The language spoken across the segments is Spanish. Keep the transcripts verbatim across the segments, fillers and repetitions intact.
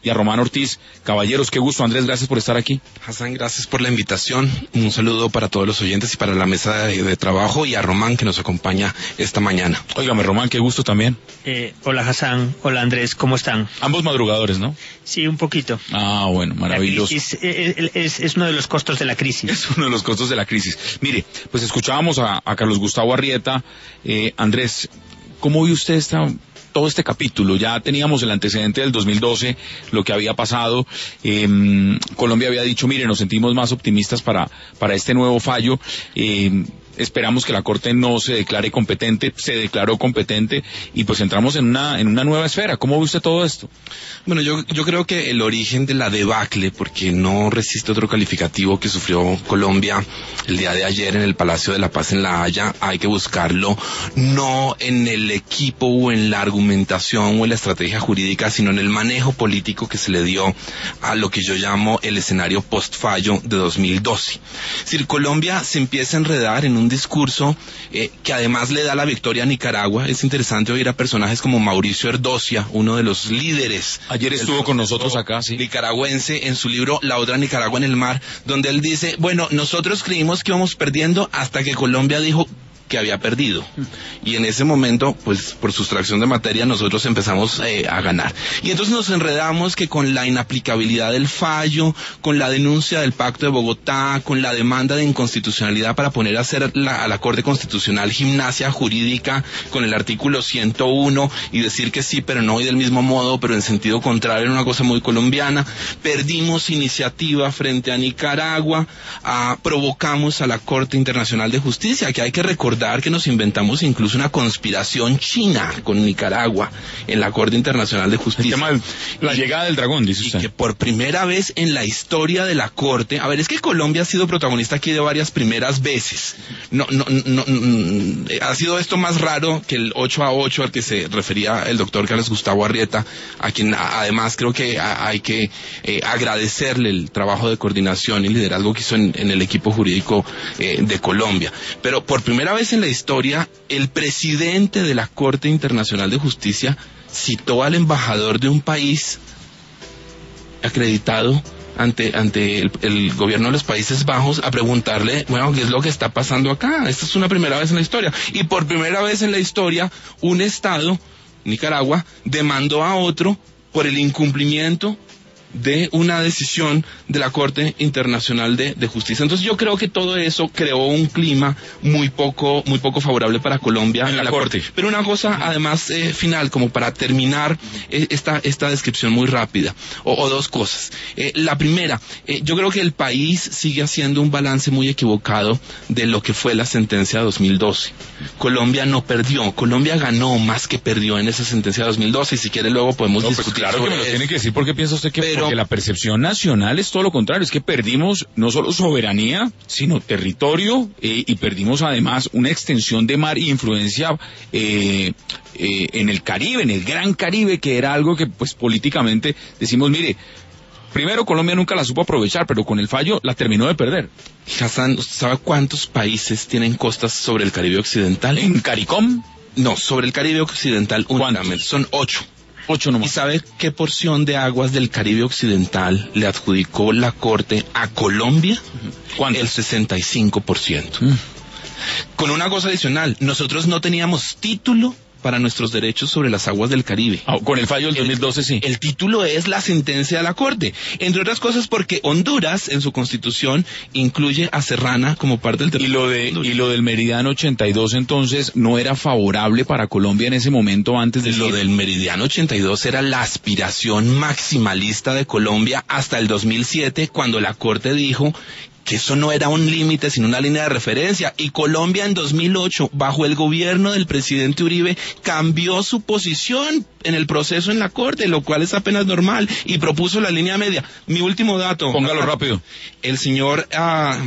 y a Román Ortiz. Caballeros, qué gusto. Andrés, gracias por estar aquí. Hassan, gracias por la invitación. Un saludo para todos los oyentes y para la mesa de, de trabajo, y a Román, que nos acompaña esta mañana. Óigame, Román, qué gusto también. Eh, hola, Hassan. Hola, Andrés. ¿Cómo están? Ambos madrugadores, ¿no? Sí, un poquito. Ah, bueno, maravilloso. La crisis es, es, es uno de los costos de la crisis. Es uno de los costos de la crisis. Mire, pues escuchábamos a, a Carlos Gustavo Arrieta. Eh, Andrés, ¿cómo vio usted esta, todo este capítulo? Ya teníamos el antecedente del dos mil doce, lo que había pasado. Eh, Colombia había dicho, mire, nos sentimos más optimistas para, para este nuevo fallo. Eh, Esperamos que la Corte no se declare competente, se declaró competente, y pues entramos en una en una nueva esfera. ¿Cómo ve usted todo esto? Bueno, yo yo creo que el origen de la debacle, porque no resiste otro calificativo que sufrió Colombia el día de ayer en el Palacio de la Paz en La Haya, hay que buscarlo no en el equipo o en la argumentación o en la estrategia jurídica, sino en el manejo político que se le dio a lo que yo llamo el escenario post-fallo de dos mil doce. Es decir, Colombia se empieza a enredar en un discurso eh, que además le da la victoria a Nicaragua. Es interesante oír a personajes como Mauricio Erdocia, uno de los líderes. Ayer estuvo con nosotros acá, sí. Nicaragüense, en su libro La otra Nicaragua en el mar, donde él dice, bueno, nosotros creímos que íbamos perdiendo hasta que Colombia dijo que había perdido. Y en ese momento, pues por sustracción de materia, nosotros empezamos eh, a ganar. Y entonces nos enredamos que con la inaplicabilidad del fallo, con la denuncia del Pacto de Bogotá, con la demanda de inconstitucionalidad para poner a hacer la, a la Corte Constitucional gimnasia jurídica con el artículo ciento uno y decir que sí, pero no, y del mismo modo, pero en sentido contrario, era una cosa muy colombiana. Perdimos iniciativa frente a Nicaragua, a, provocamos a la Corte Internacional de Justicia, que hay que recordar que nos inventamos incluso una conspiración china con Nicaragua en la Corte Internacional de Justicia. El tema de la y, llegada del dragón, dice usted. Y que por primera vez en la historia de la Corte, a ver, es que Colombia ha sido protagonista aquí de varias primeras veces. No, no, no, no ha sido esto más raro que el ocho a ocho al que se refería el doctor Carlos Gustavo Arrieta, a quien a, además creo que a, hay que eh, agradecerle el trabajo de coordinación y liderazgo que hizo en, en el equipo jurídico eh, de Colombia. Pero por primera vez en la historia, el presidente de la Corte Internacional de Justicia citó al embajador de un país acreditado ante ante el, el gobierno de los Países Bajos a preguntarle, bueno, ¿qué es lo que está pasando acá? Esta es una primera vez en la historia. Y por primera vez en la historia, un Estado, Nicaragua, demandó a otro por el incumplimiento de una decisión de la Corte Internacional de, de Justicia. Entonces yo creo que todo eso creó un clima muy poco muy poco favorable para Colombia en, en la, la corte. corte. Pero una cosa además eh, final, como para terminar eh, esta esta descripción muy rápida, o, o dos cosas. Eh, la primera, eh, yo creo que el país sigue haciendo un balance muy equivocado de lo que fue la sentencia de dos mil doce. Colombia no perdió, Colombia ganó más que perdió en esa sentencia de dos mil doce, y si quiere luego podemos no, discutir. Pues claro que me lo eso. Tiene que decir, porque piensa usted que Pero, porque la percepción nacional es todo lo contrario, es que perdimos no solo soberanía, sino territorio, eh, y perdimos además una extensión de mar y influencia eh, eh, en el Caribe, en el Gran Caribe, que era algo que pues políticamente decimos, mire, primero Colombia nunca la supo aprovechar, pero con el fallo la terminó de perder. Hassan, ¿usted sabe cuántos países tienen costas sobre el Caribe Occidental? ¿En CARICOM? No, sobre el Caribe Occidental únicamente, son ocho. Ocho nomás. ¿Y sabe qué porción de aguas del Caribe Occidental le adjudicó la Corte a Colombia? ¿Cuánto? El sesenta y cinco por ciento. Mm. Con una cosa adicional, nosotros no teníamos título para nuestros derechos sobre las aguas del Caribe. Ah, con el fallo del dos mil doce, sí. El título es la sentencia de la Corte, entre otras cosas porque Honduras en su constitución incluye a Serrana como parte del territorio. Y lo de y lo del Meridiano ochenta y dos entonces no era favorable para Colombia en ese momento antes de lo del Meridiano ochenta y dos era la aspiración maximalista de Colombia hasta el dos mil siete, cuando la Corte dijo que eso no era un límite, sino una línea de referencia. Y Colombia en dos mil ocho, bajo el gobierno del presidente Uribe, cambió su posición en el proceso en la Corte, lo cual es apenas normal, y propuso la línea media. Mi último dato. Póngalo ah, rápido. El señor, ah,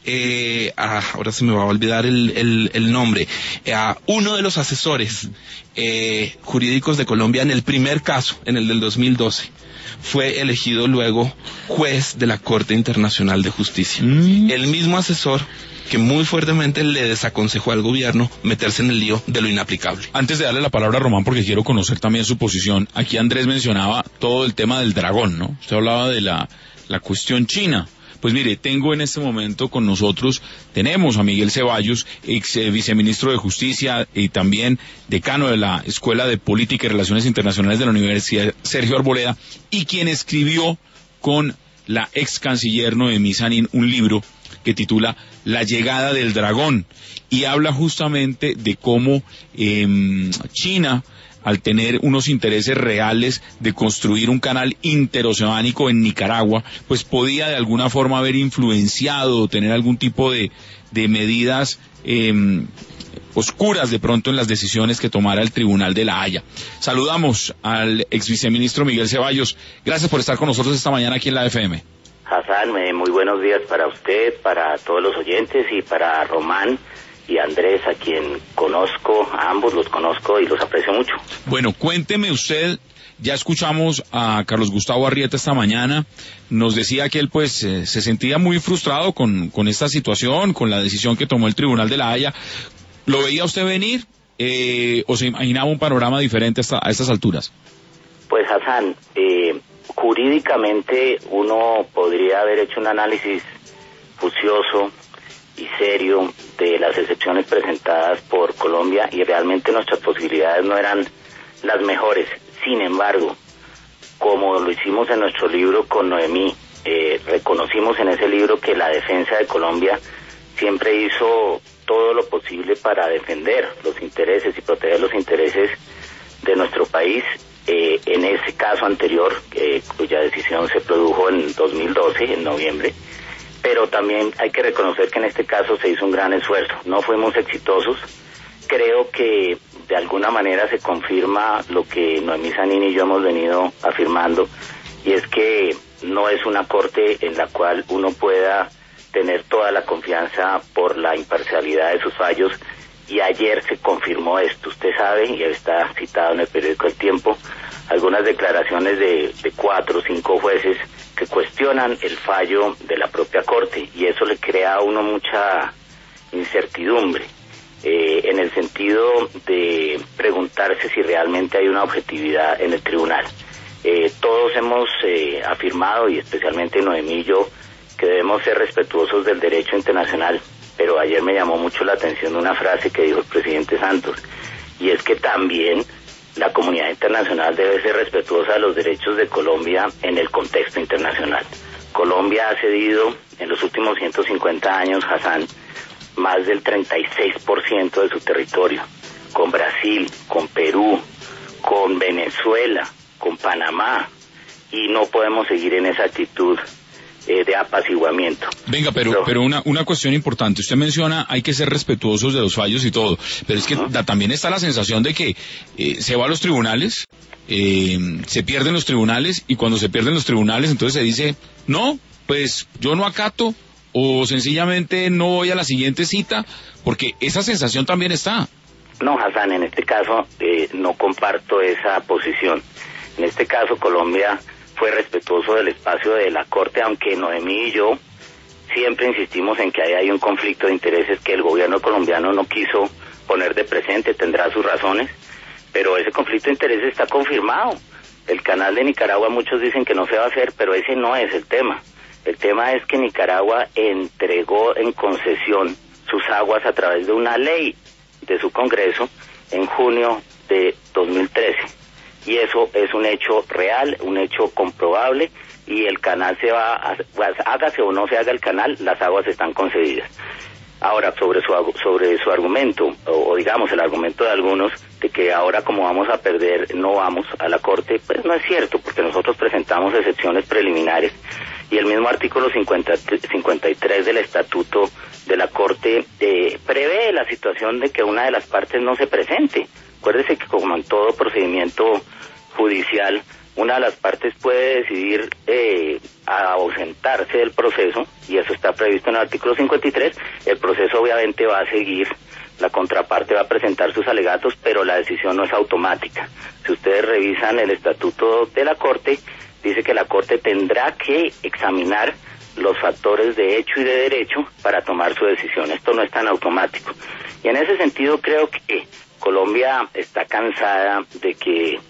eh, ah, ahora se me va a olvidar el, el, el nombre, ah, uno de los asesores eh, jurídicos de Colombia en el primer caso, en el del dos mil doce, fue elegido luego juez de la Corte Internacional de Justicia. Mm. El mismo asesor que muy fuertemente le desaconsejó al gobierno meterse en el lío de lo inaplicable. Antes de darle la palabra a Román, porque quiero conocer también su su posición. Aquí Andrés mencionaba todo el tema del dragón, ¿no? Usted hablaba de la, la cuestión china. Pues mire, tengo en este momento con nosotros, tenemos a Miguel Ceballos, ex eh, viceministro de Justicia y también decano de la Escuela de Política y Relaciones Internacionales de la Universidad Sergio Arboleda, y quien escribió con la ex canciller Noemí Sanín un libro que titula La llegada del dragón, y habla justamente de cómo eh, China, al tener unos intereses reales de construir un canal interoceánico en Nicaragua, pues podía de alguna forma haber influenciado o tener algún tipo de, de medidas eh, oscuras de pronto en las decisiones que tomara el Tribunal de la Haya. Saludamos al ex viceministro Miguel Ceballos. Gracias por estar con nosotros esta mañana aquí en la F M. Hassan, muy buenos días para usted, para todos los oyentes y para Román y Andrés, a quien conozco, a ambos los conozco y los aprecio mucho. Bueno, cuénteme usted, ya escuchamos a Carlos Gustavo Arrieta esta mañana, nos decía que él pues eh, se sentía muy frustrado con, con esta situación, con la decisión que tomó el Tribunal de la Haya. ¿Lo veía usted venir eh, o se imaginaba un panorama diferente hasta, a estas alturas? Pues Hassan, eh, jurídicamente uno podría haber hecho un análisis juicioso y serio de las excepciones presentadas por Colombia, y realmente nuestras posibilidades no eran las mejores. Sin embargo, como lo hicimos en nuestro libro con Noemí, eh, reconocimos en ese libro que la defensa de Colombia siempre hizo todo lo posible para defender los intereses y proteger los intereses de nuestro país. Eh, en ese caso anterior, eh, cuya decisión se produjo en dos mil doce, en noviembre, pero también hay que reconocer que en este caso se hizo un gran esfuerzo. No fuimos exitosos. Creo que de alguna manera se confirma lo que Noemí Sanín y yo hemos venido afirmando, y es que no es una corte en la cual uno pueda tener toda la confianza por la imparcialidad de sus fallos, y ayer se confirmó esto. Usted sabe, y está citado en el periódico El Tiempo, algunas declaraciones de, de cuatro o cinco jueces que cuestionan el fallo de la propia Corte, y eso le crea a uno mucha incertidumbre, eh, en el sentido de preguntarse si realmente hay una objetividad en el tribunal. Eh, todos hemos eh, afirmado, y especialmente Noemí y yo, que debemos ser respetuosos del derecho internacional, pero ayer me llamó mucho la atención una frase que dijo el presidente Santos, y es que también la comunidad internacional debe ser respetuosa de los derechos de Colombia en el contexto internacional. Colombia ha cedido en los últimos ciento cincuenta años, Hassan, más del treinta y seis por ciento de su territorio, con Brasil, con Perú, con Venezuela, con Panamá, y no podemos seguir en esa actitud eh, de apaciguamiento. Venga, pero pero, pero una, una cuestión importante. Usted menciona hay que ser respetuosos de los fallos y todo, pero es que uh-huh. da, también está la sensación de que eh, se va a los tribunales, eh, se pierden los tribunales, y cuando se pierden los tribunales entonces se dice, no, pues yo no acato, o sencillamente no voy a la siguiente cita, porque esa sensación también está. No, Hassan, en este caso eh, no comparto esa posición. En este caso Colombia fue respetuoso del espacio de la Corte, aunque Noemí y yo siempre insistimos en que ahí hay un conflicto de intereses que el gobierno colombiano no quiso poner de presente, tendrá sus razones, pero ese conflicto de intereses está confirmado. El canal de Nicaragua, muchos dicen que no se va a hacer, pero ese no es el tema. El tema es que Nicaragua entregó en concesión sus aguas a través de una ley de su Congreso en junio de dos mil trece. Y eso es un hecho real, un hecho comprobable, y el canal se va a, hágase o no se haga el canal, las aguas están concedidas. Ahora, sobre su sobre su argumento, o, o digamos el argumento de algunos, de que ahora como vamos a perder, no vamos a la Corte, pues no es cierto, porque nosotros presentamos excepciones preliminares, y el mismo artículo cincuenta, cincuenta y tres del Estatuto de la Corte eh, prevé la situación de que una de las partes no se presente. Acuérdese que como en todo procedimiento judicial, una de las partes puede decidir eh, ausentarse del proceso, y eso está previsto en el artículo cincuenta y tres, el proceso obviamente va a seguir, la contraparte va a presentar sus alegatos, pero la decisión no es automática. Si ustedes revisan el Estatuto de la Corte, dice que la Corte tendrá que examinar los factores de hecho y de derecho para tomar su decisión. Esto no es tan automático. Y en ese sentido creo que Colombia está cansada de que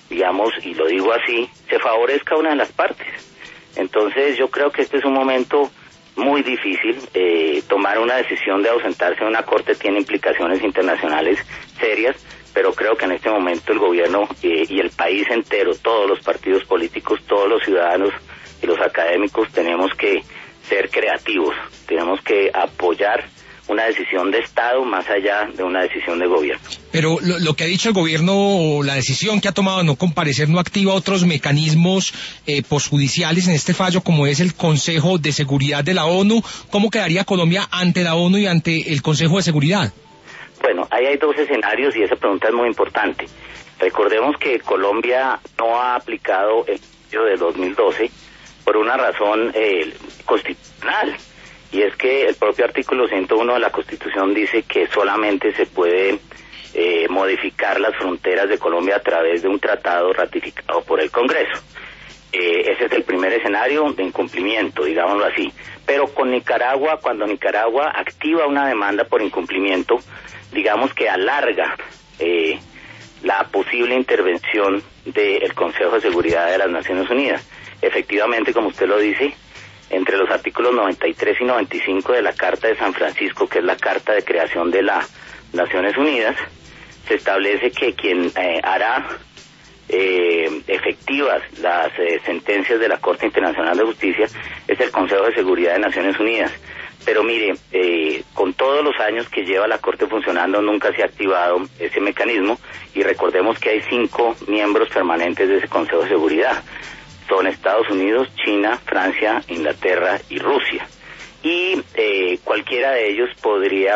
digamos, y lo digo así, se favorezca a una de las partes. Entonces yo creo que este es un momento muy difícil. Eh, tomar una decisión de ausentarse de una corte tiene implicaciones internacionales serias, pero creo que en este momento el gobierno eh, y el país entero, todos los partidos políticos, todos los ciudadanos y los académicos tenemos que ser creativos, tenemos que apoyar una decisión de Estado más allá de una decisión de gobierno. Pero lo, lo que ha dicho el gobierno, o la decisión que ha tomado de no comparecer, no activa otros mecanismos eh, posjudiciales en este fallo, como es el Consejo de Seguridad de la ONU. ¿Cómo quedaría Colombia ante la ONU y ante el Consejo de Seguridad? Bueno, ahí hay dos escenarios y esa pregunta es muy importante. Recordemos que Colombia no ha aplicado el fallo de dos mil doce por una razón eh, constitucional. Y es que el propio artículo ciento uno de la Constitución dice que solamente se puede eh, modificar las fronteras de Colombia a través de un tratado ratificado por el Congreso. Eh, ese es el primer escenario de incumplimiento, digámoslo así. Pero con Nicaragua, cuando Nicaragua activa una demanda por incumplimiento, digamos que alarga eh, la posible intervención del Consejo de Seguridad de las Naciones Unidas. Efectivamente, como usted lo dice, entre los artículos noventa y tres y noventa y cinco de la Carta de San Francisco, que es la Carta de Creación de las Naciones Unidas, se establece que quien eh, hará eh, efectivas las eh, sentencias de la Corte Internacional de Justicia es el Consejo de Seguridad de Naciones Unidas. Pero mire, eh, con todos los años que lleva la Corte funcionando, nunca se ha activado ese mecanismo, y recordemos que hay cinco miembros permanentes de ese Consejo de Seguridad. Son Estados Unidos, China, Francia, Inglaterra y Rusia. Y eh, cualquiera de ellos podría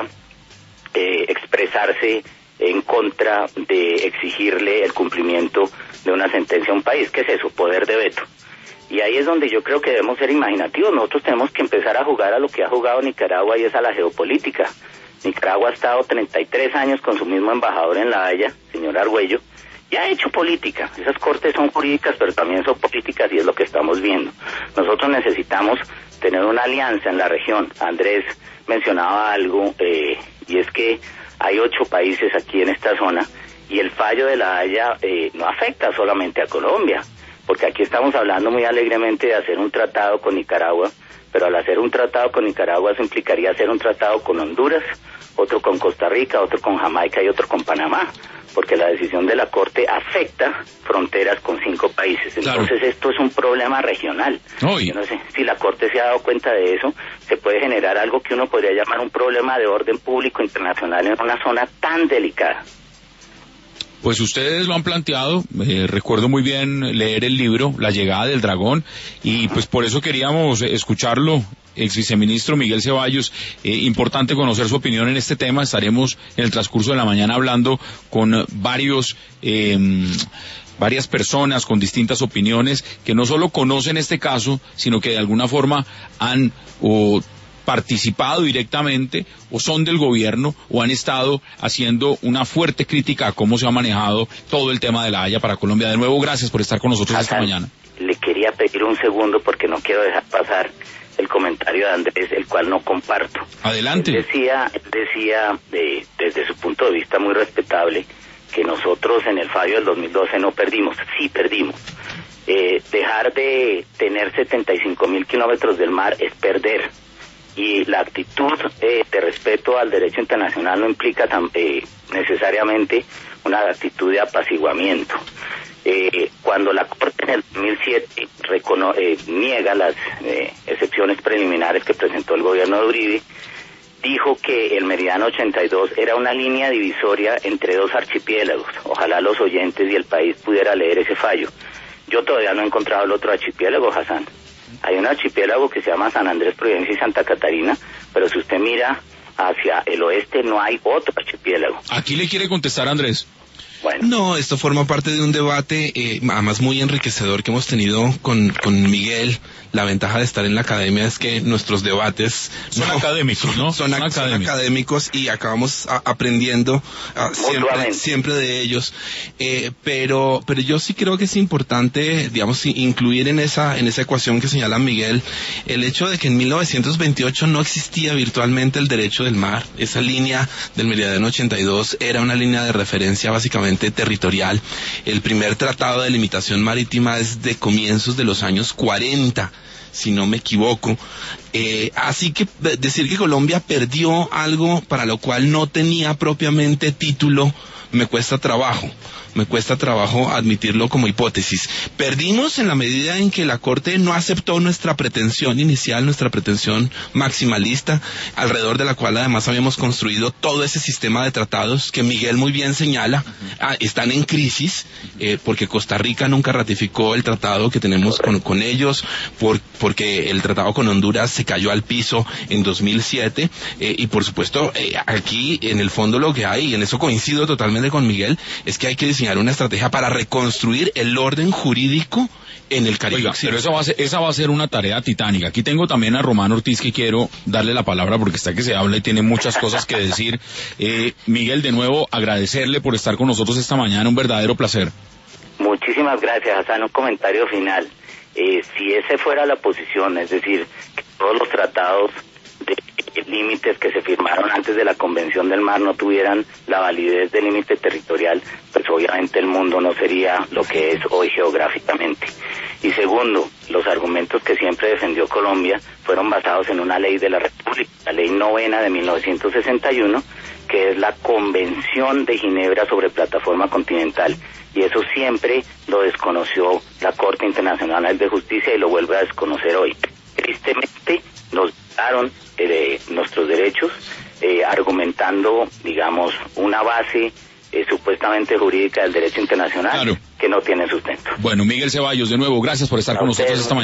eh, expresarse en contra de exigirle el cumplimiento de una sentencia a un país. ¿Qué es eso? Poder de veto. Y ahí es donde yo creo que debemos ser imaginativos. Nosotros tenemos que empezar a jugar a lo que ha jugado Nicaragua, y es a la geopolítica. Nicaragua ha estado treinta y tres años con su mismo embajador en La Haya, señor Argüello, y ha hecho política. Esas cortes son jurídicas, pero también son políticas, y es lo que estamos viendo. Nosotros necesitamos tener una alianza en la región. Andrés mencionaba algo, eh, y es que hay ocho países aquí en esta zona, y el fallo de La Haya eh, no afecta solamente a Colombia, porque aquí estamos hablando muy alegremente de hacer un tratado con Nicaragua, pero al hacer un tratado con Nicaragua eso implicaría hacer un tratado con Honduras, otro con Costa Rica, otro con Jamaica y otro con Panamá, porque la decisión de la Corte afecta fronteras con cinco países. Entonces claro, esto es un problema regional. No, y... Yo no sé si la Corte se ha dado cuenta de eso. Se puede generar algo que uno podría llamar un problema de orden público internacional en una zona tan delicada. Pues ustedes lo han planteado, eh, recuerdo muy bien leer el libro La llegada del dragón, y pues por eso queríamos escucharlo, ex viceministro Miguel Ceballos. Eh, importante conocer su opinión en este tema. Estaremos en el transcurso de la mañana hablando con varios eh, varias personas con distintas opiniones que no solo conocen este caso, sino que de alguna forma han o participado directamente o son del gobierno o han estado haciendo una fuerte crítica a cómo se ha manejado todo el tema de La Haya para Colombia. De nuevo, gracias por estar con nosotros esta mañana. Le quería pedir un segundo porque no quiero dejar pasar el comentario de Andrés, el cual no comparto. Adelante. Él decía, él decía eh, desde su punto de vista muy respetable, que nosotros en el fallo del dos mil doce no perdimos. Sí perdimos. Eh, dejar de tener setenta y cinco mil kilómetros del mar es perder. Y la actitud eh, de respeto al derecho internacional no implica tan, eh, necesariamente una actitud de apaciguamiento. Eh, cuando la Corte en el dos mil siete recono eh, niega las eh, excepciones preliminares que presentó el gobierno de Uribe, dijo que el meridiano ochenta y dos era una línea divisoria entre dos archipiélagos. Ojalá los oyentes y el país pudiera leer ese fallo. Yo todavía no he encontrado el otro archipiélago, Hassan. Hay un archipiélago que se llama San Andrés, Providencia y Santa Catarina, pero si usted mira hacia el oeste no hay otro archipiélago. Aquí le quiere contestar Andrés. Bueno. No, esto forma parte de un debate, eh, además muy enriquecedor que hemos tenido con, con Miguel. La ventaja de estar en la academia es que nuestros debates son no, académicos, ¿no? Son, son, académicos. son académicos y acabamos a, aprendiendo a, siempre, siempre de ellos. Eh, pero, pero yo sí creo que es importante, digamos, incluir en esa, en esa ecuación que señala Miguel, el hecho de que en mil novecientos veintiocho no existía virtualmente el derecho del mar. Esa línea del meridiano ochenta y dos era una línea de referencia básicamente límite territorial. El primer tratado de limitación marítima es de comienzos de los años cuarenta, si no me equivoco. Eh, así que decir que Colombia perdió algo para lo cual no tenía propiamente título me cuesta trabajo. Me cuesta trabajo admitirlo como hipótesis. Perdimos en la medida en que la Corte no aceptó nuestra pretensión inicial, nuestra pretensión maximalista, alrededor de la cual además habíamos construido todo ese sistema de tratados que Miguel muy bien señala. Ah, están en crisis, eh, porque Costa Rica nunca ratificó el tratado que tenemos con, con ellos, por, porque el tratado con Honduras se cayó al piso en dos mil siete, eh, y por supuesto, eh, aquí en el fondo lo que hay, y en eso coincido totalmente con Miguel, es que hay que diseñar una estrategia para reconstruir el orden jurídico en el Caribe. Oiga, pero esa va, a ser, esa va a ser una tarea titánica. Aquí tengo también a Román Ortiz, que quiero darle la palabra porque está que se habla y tiene muchas cosas que decir. Eh, Miguel, de nuevo, agradecerle por estar con nosotros esta mañana, un verdadero placer. Muchísimas gracias, Hassan. Un comentario final. Eh, si esa fuera la posición, es decir, que todos los tratados de límites que se firmaron antes de la Convención del Mar no tuvieran la validez del límite territorial, pues obviamente el mundo no sería lo que es hoy geográficamente. Y segundo, los argumentos que siempre defendió Colombia fueron basados en una ley de la República, la ley novena de mil novecientos sesenta y uno, que es la Convención de Ginebra sobre Plataforma Continental, y eso siempre lo desconoció la Corte Internacional de Justicia y lo vuelve a desconocer hoy. Tristemente nos daron eh, nuestros derechos eh, argumentando, digamos, una base eh, supuestamente jurídica del derecho internacional, claro, que no tiene sustento. Bueno, Miguel Ceballos, de nuevo, gracias por estar a con ustedes, nosotros esta mañana.